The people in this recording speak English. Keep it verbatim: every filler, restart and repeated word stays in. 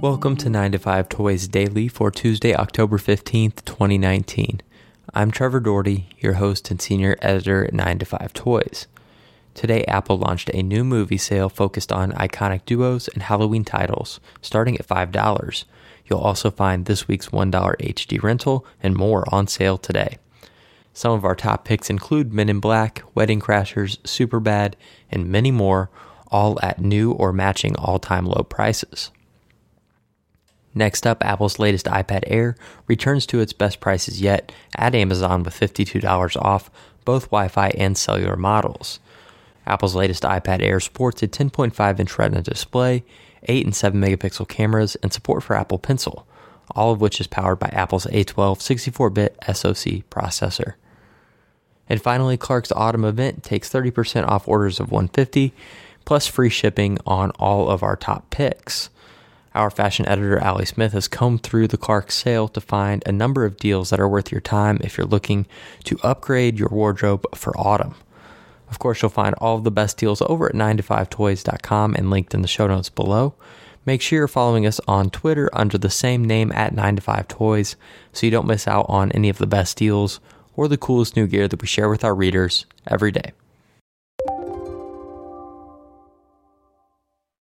Welcome to nine to five Toys Daily for Tuesday, October fifteenth, twenty nineteen. I'm Trevor Doherty, your host and senior editor at nine to five Toys. Today, Apple launched a new movie sale focused on iconic duos and Halloween titles, starting at five dollars. You'll also find this week's one dollar H D rental and more on sale today. Some of our top picks include Men in Black, Wedding Crashers, Superbad, and many more, all at new or matching all-time low prices. Next up, Apple's latest iPad Air returns to its best prices yet at Amazon with fifty-two dollars off both Wi-Fi and cellular models. Apple's latest iPad Air sports a ten point five inch Retina display, eight and seven megapixel cameras, and support for Apple Pencil, all of which is powered by Apple's A twelve sixty-four bit S O C processor. And finally, Clark's Autumn event takes thirty percent off orders of one hundred fifty dollars, plus free shipping on all of our top picks. Our fashion editor, Allie Smith, has combed through the Clark sale to find a number of deals that are worth your time if you're looking to upgrade your wardrobe for autumn. Of course, you'll find all of the best deals over at nine to five toys dot com and linked in the show notes below. Make sure you're following us on Twitter under the same name at nine to five toys so you don't miss out on any of the best deals or the coolest new gear that we share with our readers every day.